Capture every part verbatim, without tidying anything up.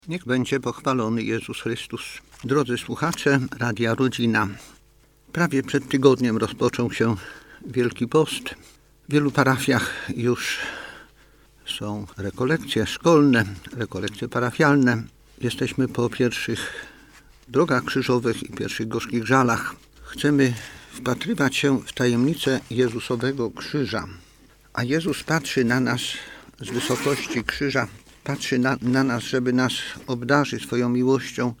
Niech będzie pochwalony Jezus Chrystus. Drodzy słuchacze Radia Rodzina, prawie przed tygodniem rozpoczął się Wielki Post. W wielu parafiach już są rekolekcje szkolne, rekolekcje parafialne. Jesteśmy po pierwszych drogach krzyżowych i pierwszych gorzkich żalach. Chcemy wpatrywać się w tajemnicę Jezusowego krzyża. A Jezus patrzy na nas z wysokości krzyża, patrzy na, na nas, żeby nas obdarzyć swoją miłością,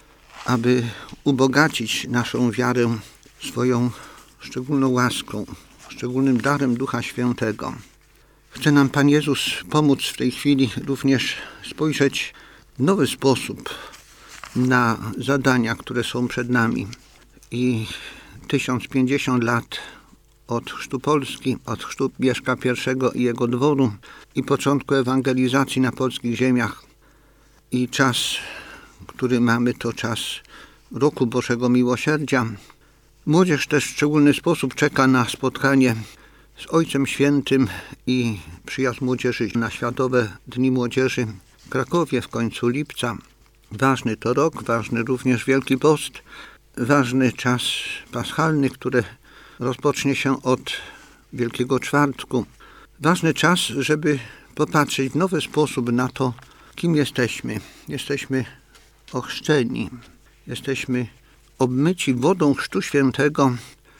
aby ubogacić naszą wiarę swoją szczególną łaską, szczególnym darem Ducha Świętego. Chce nam Pan Jezus pomóc w tej chwili również spojrzeć w nowy sposób na zadania, które są przed nami. I tysiąc pięćdziesiąt lat od chrztu Polski, od chrztu Mieszka I i jego dworu i początku ewangelizacji na polskich ziemiach. I czas, który mamy, to czas Roku Bożego Miłosierdzia. Młodzież też w szczególny sposób czeka na spotkanie z Ojcem Świętym i przyjazd młodzieży na Światowe Dni Młodzieży w Krakowie w końcu lipca. Ważny to rok, ważny również Wielki Post, ważny czas paschalny, który rozpocznie się od Wielkiego Czwartku. Ważny czas, żeby popatrzeć w nowy sposób na to, kim jesteśmy. Jesteśmy ochrzczeni, jesteśmy obmyci wodą Chrztu Świętego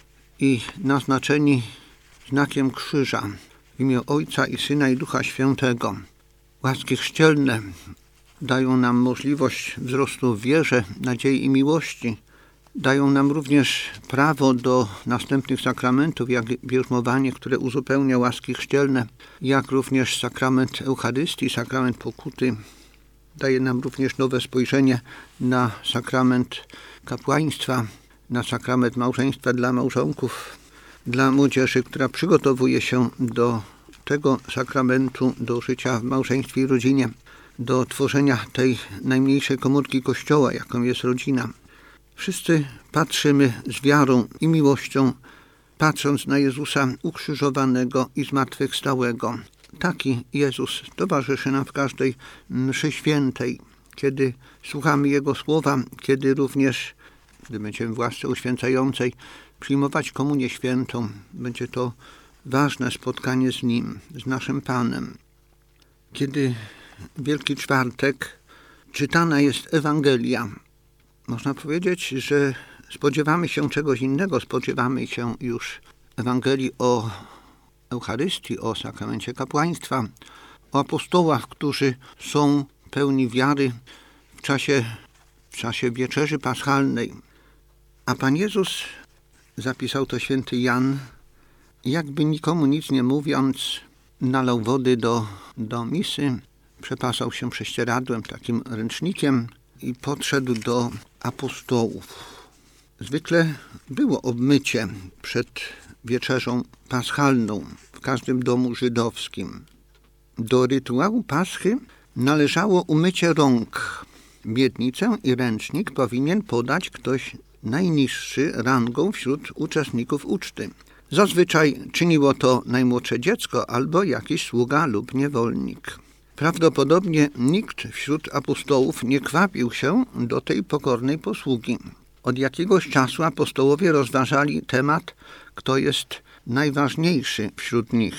i naznaczeni znakiem krzyża w imię Ojca i Syna i Ducha Świętego. Łaski chrzcielne dają nam możliwość wzrostu w wierze, nadziei i miłości. Dają nam również prawo do następnych sakramentów, jak bierzmowanie, które uzupełnia łaski chrzcielne, jak również sakrament Eucharystii, sakrament pokuty. Daje nam również nowe spojrzenie na sakrament kapłaństwa, na sakrament małżeństwa dla małżonków, dla młodzieży, która przygotowuje się do tego sakramentu, do życia w małżeństwie i rodzinie, do tworzenia tej najmniejszej komórki Kościoła, jaką jest rodzina. Wszyscy patrzymy z wiarą i miłością, patrząc na Jezusa ukrzyżowanego i zmartwychwstałego. Taki Jezus towarzyszy nam w każdej mszy świętej, kiedy słuchamy Jego słowa, kiedy również, gdy będziemy w łasce uświęcającej przyjmować komunię świętą, będzie to ważne spotkanie z Nim, z naszym Panem. Kiedy Wielki Czwartek czytana jest Ewangelia, można powiedzieć, że spodziewamy się czegoś innego, spodziewamy się już Ewangelii o Eucharystii, o sakramencie kapłaństwa, o apostołach, którzy są pełni wiary w czasie, w czasie wieczerzy paschalnej. A Pan Jezus, zapisał to święty Jan, jakby nikomu nic nie mówiąc, nalał wody do, do misy, przepasał się prześcieradłem, takim ręcznikiem i podszedł do apostołów. Zwykle było obmycie przed wieczerzą paschalną w każdym domu żydowskim. Do rytuału Paschy należało umycie rąk. Miednicę i ręcznik powinien podać ktoś najniższy rangą wśród uczestników uczty. Zazwyczaj czyniło to najmłodsze dziecko albo jakiś sługa lub niewolnik. Prawdopodobnie nikt wśród apostołów nie kwapił się do tej pokornej posługi. Od jakiegoś czasu apostołowie rozważali temat, kto jest najważniejszy wśród nich.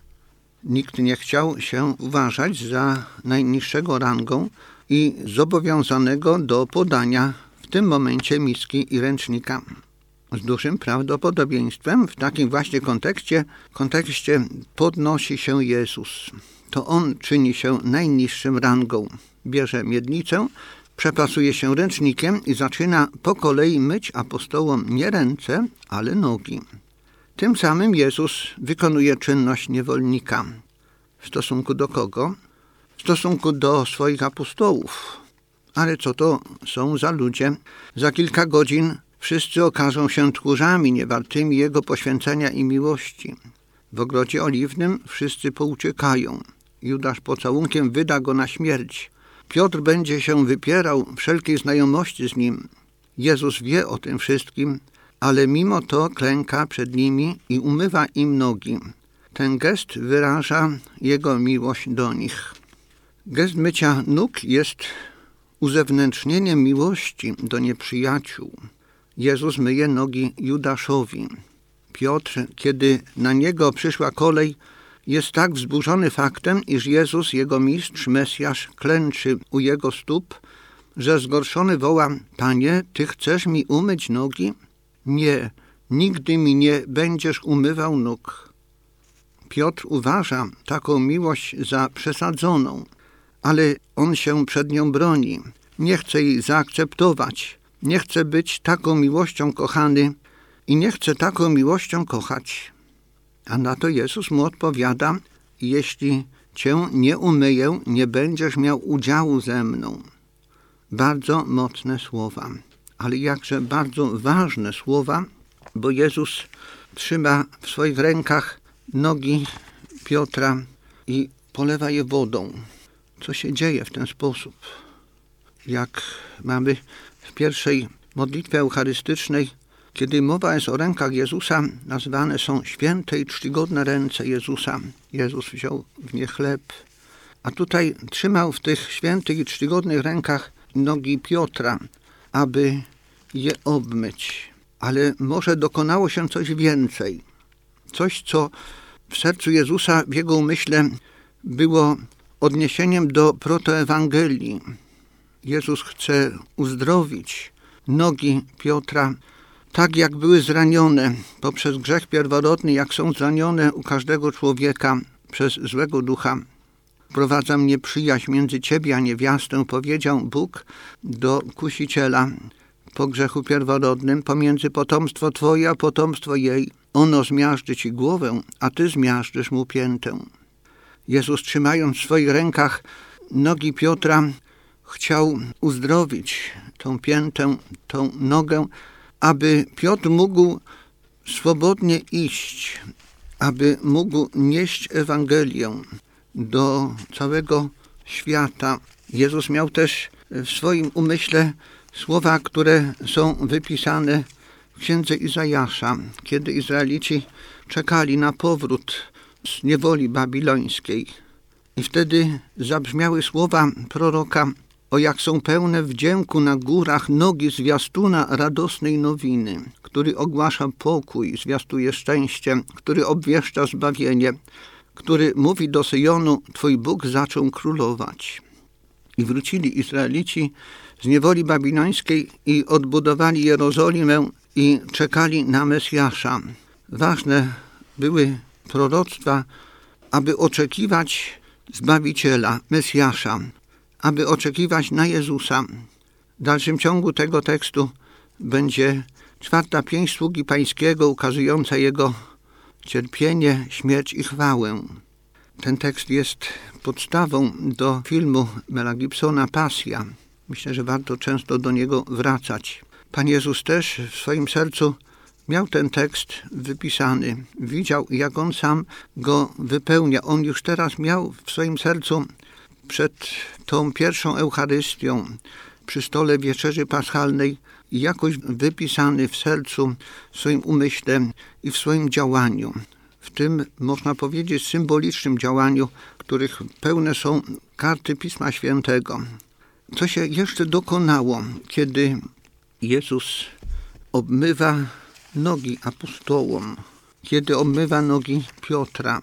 Nikt nie chciał się uważać za najniższego rangą i zobowiązanego do podania w tym momencie miski i ręcznika. Z dużym prawdopodobieństwem w takim właśnie kontekście, kontekście podnosi się Jezus. To On czyni się najniższym rangą. Bierze miednicę, przepasuje się ręcznikiem i zaczyna po kolei myć apostołom nie ręce, ale nogi. Tym samym Jezus wykonuje czynność niewolnika. W stosunku do kogo? W stosunku do swoich apostołów. Ale co to są za ludzie? Za kilka godzin wszyscy okażą się tchórzami niewartymi Jego poświęcenia i miłości. W ogrodzie oliwnym wszyscy pouciekają. Judasz pocałunkiem wyda go na śmierć. Piotr będzie się wypierał wszelkiej znajomości z nim. Jezus wie o tym wszystkim, ale mimo to klęka przed nimi i umywa im nogi. Ten gest wyraża Jego miłość do nich. Gest mycia nóg jest uzewnętrznieniem miłości do nieprzyjaciół Jezus myje nogi Judaszowi. Piotr, kiedy na niego przyszła kolej, jest tak wzburzony faktem, iż Jezus, jego mistrz, Mesjasz, klęczy u jego stóp, że zgorszony woła: Panie, Ty chcesz mi umyć nogi? Nie, nigdy mi nie będziesz umywał nóg. Piotr uważa taką miłość za przesadzoną, ale on się przed nią broni. Nie chce jej zaakceptować. Nie chce być taką miłością kochany i nie chce taką miłością kochać. A na to Jezus mu odpowiada: jeśli Cię nie umyję, nie będziesz miał udziału ze mną. Bardzo mocne słowa, ale jakże bardzo ważne słowa, bo Jezus trzyma w swoich rękach nogi Piotra i polewa je wodą. Co się dzieje w ten sposób? Jak mamy w pierwszej modlitwie eucharystycznej, kiedy mowa jest o rękach Jezusa, nazwane są święte i czcigodne ręce Jezusa. Jezus wziął w nie chleb, a tutaj trzymał w tych świętych i czcigodnych rękach nogi Piotra, aby je obmyć. Ale może dokonało się coś więcej. Coś, co w sercu Jezusa, w jego umyśle było odniesieniem do protoewangelii. Jezus chce uzdrowić nogi Piotra, tak jak były zranione poprzez grzech pierworodny, jak są zranione u każdego człowieka przez złego ducha. Wprowadzam nieprzyjaźń między Ciebie a niewiastę, powiedział Bóg do kusiciela po grzechu pierworodnym, pomiędzy potomstwo Twoje a potomstwo jej. Ono zmiażdży Ci głowę, a Ty zmiażdżysz mu piętę. Jezus, trzymając w swoich rękach nogi Piotra, chciał uzdrowić tą piętę, tą nogę, aby Piotr mógł swobodnie iść, aby mógł nieść Ewangelię do całego świata. Jezus miał też w swoim umyśle słowa, które są wypisane w księdze Izajasza, kiedy Izraelici czekali na powrót z niewoli babilońskiej. I wtedy zabrzmiały słowa proroka: o jak są pełne wdzięku na górach nogi zwiastuna radosnej nowiny, który ogłasza pokój, zwiastuje szczęście, który obwieszcza zbawienie, który mówi do Syjonu: Twój Bóg zaczął królować. I wrócili Izraelici z niewoli babilońskiej i odbudowali Jerozolimę i czekali na Mesjasza. Ważne były proroctwa, aby oczekiwać Zbawiciela, Mesjasza, aby oczekiwać na Jezusa. W dalszym ciągu tego tekstu będzie czwarta pięść sługi Pańskiego, ukazująca Jego cierpienie, śmierć i chwałę. Ten tekst jest podstawą do filmu Mela Gibsona Pasja. Myślę, że warto często do niego wracać. Pan Jezus też w swoim sercu miał ten tekst wypisany. Widział, jak On sam go wypełnia. On już teraz miał w swoim sercu przed tą pierwszą Eucharystią, przy stole Wieczerzy Paschalnej, jakoś wypisany w sercu, w swoim umyśle i w swoim działaniu. W tym, można powiedzieć, symbolicznym działaniu, których pełne są karty Pisma Świętego. Co się jeszcze dokonało, kiedy Jezus obmywa nogi apostołom, kiedy obmywa nogi Piotra.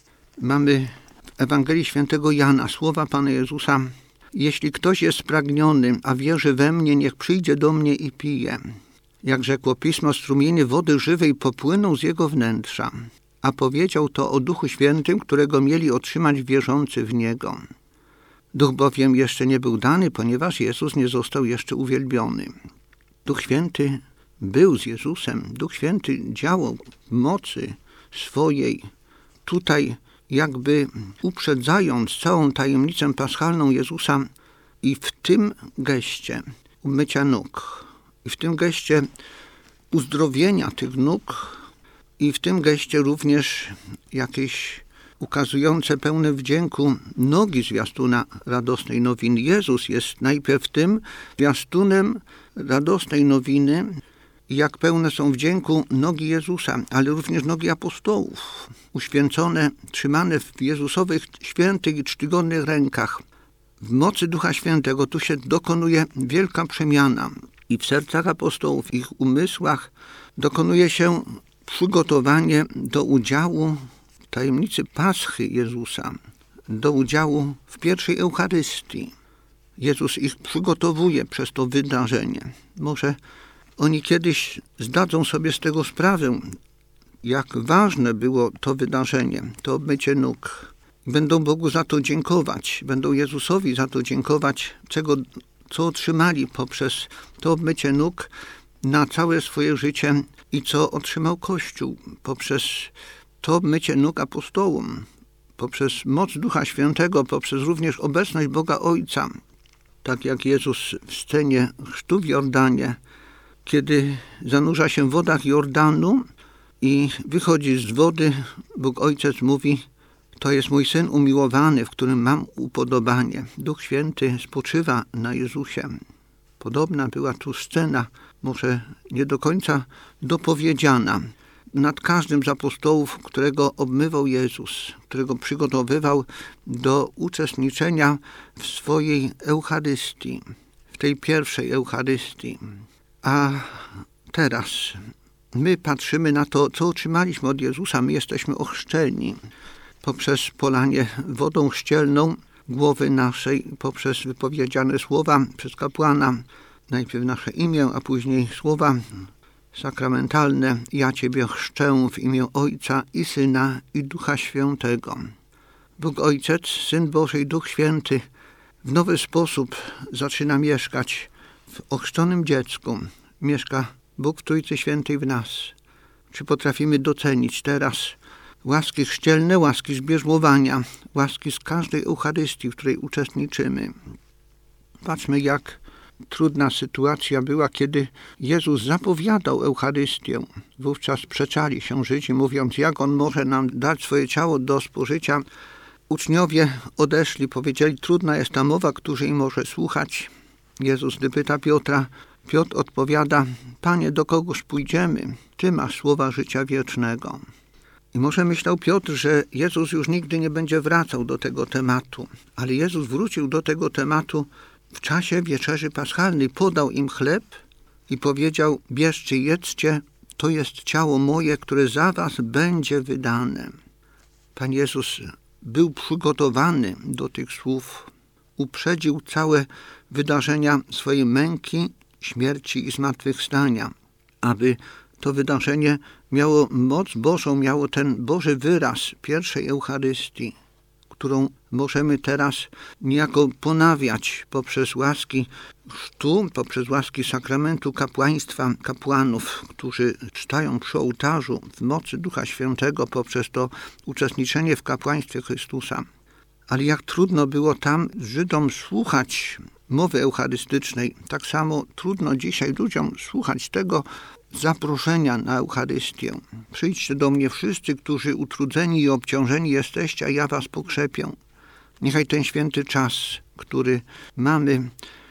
Mamy w Ewangelii Świętego Jana słowa Pana Jezusa: jeśli ktoś jest spragniony, a wierzy we mnie, niech przyjdzie do mnie i pije. Jak rzekło Pismo, strumienie wody żywej popłyną z jego wnętrza. A powiedział to o Duchu Świętym, którego mieli otrzymać wierzący w Niego. Duch bowiem jeszcze nie był dany, ponieważ Jezus nie został jeszcze uwielbiony. Duch Święty był z Jezusem. Duch Święty działał w mocy swojej. Tutaj jakby uprzedzając całą tajemnicę paschalną Jezusa i w tym geście umycia nóg, i w tym geście uzdrowienia tych nóg, i w tym geście również jakieś ukazujące pełne wdzięku nogi zwiastuna radosnej nowiny. Jezus jest najpierw tym zwiastunem radosnej nowiny, jak pełne są wdzięku nogi Jezusa, ale również nogi apostołów, uświęcone, trzymane w Jezusowych świętych i czcigodnych rękach. W mocy Ducha Świętego tu się dokonuje wielka przemiana i w sercach apostołów, w ich umysłach dokonuje się przygotowanie do udziału w tajemnicy Paschy Jezusa, do udziału w pierwszej Eucharystii. Jezus ich przygotowuje przez to wydarzenie. Może oni kiedyś zdadzą sobie z tego sprawę, jak ważne było to wydarzenie, to obmycie nóg. Będą Bogu za to dziękować, będą Jezusowi za to dziękować, czego, co otrzymali poprzez to obmycie nóg na całe swoje życie i co otrzymał Kościół poprzez to obmycie nóg apostołom, poprzez moc Ducha Świętego, poprzez również obecność Boga Ojca. Tak jak Jezus w scenie chrztu w Jordanie, kiedy zanurza się w wodach Jordanu i wychodzi z wody, Bóg Ojciec mówi: to jest mój Syn umiłowany, w którym mam upodobanie. Duch Święty spoczywa na Jezusie. Podobna była tu scena, może nie do końca dopowiedziana, nad każdym z apostołów, którego obmywał Jezus, którego przygotowywał do uczestniczenia w swojej Eucharystii, w tej pierwszej Eucharystii. A teraz my patrzymy na to, co otrzymaliśmy od Jezusa. My jesteśmy ochrzczeni poprzez polanie wodą chrzcielną głowy naszej, poprzez wypowiedziane słowa przez kapłana, najpierw nasze imię, a później słowa sakramentalne: ja Ciebie chrzczę w imię Ojca i Syna i Ducha Świętego. Bóg Ojciec, Syn Boży i Duch Święty w nowy sposób zaczyna mieszkać w ochrzczonym dziecku. Mieszka Bóg w Trójcy Świętej w nas. Czy potrafimy docenić teraz łaski chrzcielne, łaski zbierzmowania, łaski z każdej Eucharystii, w której uczestniczymy? Patrzmy, jak trudna sytuacja była, kiedy Jezus zapowiadał Eucharystię. Wówczas sprzeczali się Żydzi, mówiąc: jak On może nam dać swoje ciało do spożycia? Uczniowie odeszli, powiedzieli: trudna jest ta mowa, której może słuchać. Jezus, gdy pyta Piotra, Piotr odpowiada: Panie, do kogoż pójdziemy? Ty masz słowa życia wiecznego. I może myślał Piotr, że Jezus już nigdy nie będzie wracał do tego tematu. Ale Jezus wrócił do tego tematu w czasie wieczerzy paschalnej. Podał im chleb i powiedział: bierzcie, jedzcie, to jest ciało moje, które za was będzie wydane. Pan Jezus był przygotowany do tych słów. Uprzedził całe wydarzenia swojej męki, śmierci i zmartwychwstania, aby to wydarzenie miało moc Bożą, miało ten Boży wyraz pierwszej Eucharystii, którą możemy teraz niejako ponawiać poprzez łaski chrztu, poprzez łaski sakramentu kapłaństwa kapłanów, którzy czytają przy ołtarzu w mocy Ducha Świętego poprzez to uczestniczenie w kapłaństwie Chrystusa. Ale jak trudno było tam Żydom słuchać mowy eucharystycznej, tak samo trudno dzisiaj ludziom słuchać tego zaproszenia na Eucharystię. Przyjdźcie do mnie wszyscy, którzy utrudzeni i obciążeni jesteście, a ja was pokrzepię. Niechaj ten święty czas, który mamy,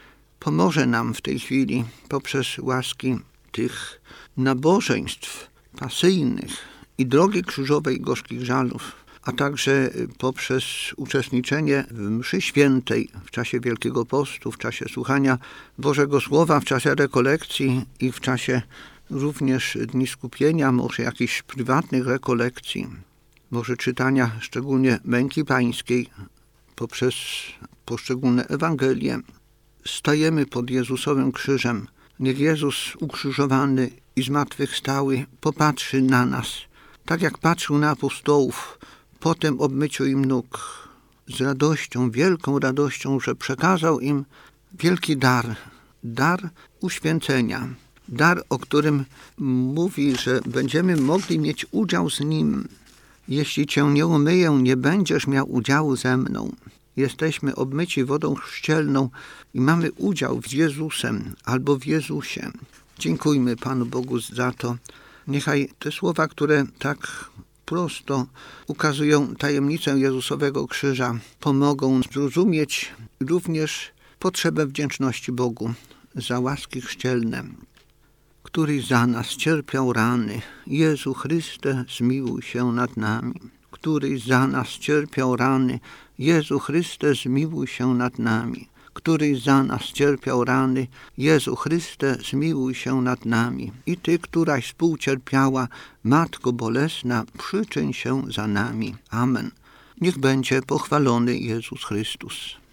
pomoże nam w tej chwili poprzez łaski tych nabożeństw pasyjnych i drogi krzyżowej gorzkich żalów, a także poprzez uczestniczenie w mszy świętej w czasie Wielkiego Postu, w czasie słuchania Bożego Słowa, w czasie rekolekcji i w czasie również dni skupienia, może jakichś prywatnych rekolekcji, może czytania szczególnie Męki Pańskiej poprzez poszczególne Ewangelie. Stajemy pod Jezusowym krzyżem. Niech Jezus ukrzyżowany i zmartwychwstały popatrzy na nas, tak jak patrzył na apostołów po tym obmyciu im nóg, z radością, wielką radością, że przekazał im wielki dar, dar uświęcenia, dar, o którym mówi, że będziemy mogli mieć udział z Nim. Jeśli Cię nie umyję, nie będziesz miał udziału ze mną. Jesteśmy obmyci wodą chrzcielną i mamy udział z Jezusem albo w Jezusie. Dziękujmy Panu Bogu za to. Niechaj te słowa, które tak prosto ukazują tajemnicę Jezusowego krzyża, pomogą zrozumieć również potrzebę wdzięczności Bogu za łaski chrzcielne, któryś za nas cierpiał rany. Jezu Chryste, zmiłuj się nad nami. Któryś za nas cierpiał rany. Jezu Chryste, zmiłuj się nad nami. Któryś za nas cierpiał rany, Jezu Chryste, zmiłuj się nad nami. I Ty, któraś współcierpiała, Matko Bolesna, przyczyń się za nami. Amen. Niech będzie pochwalony Jezus Chrystus.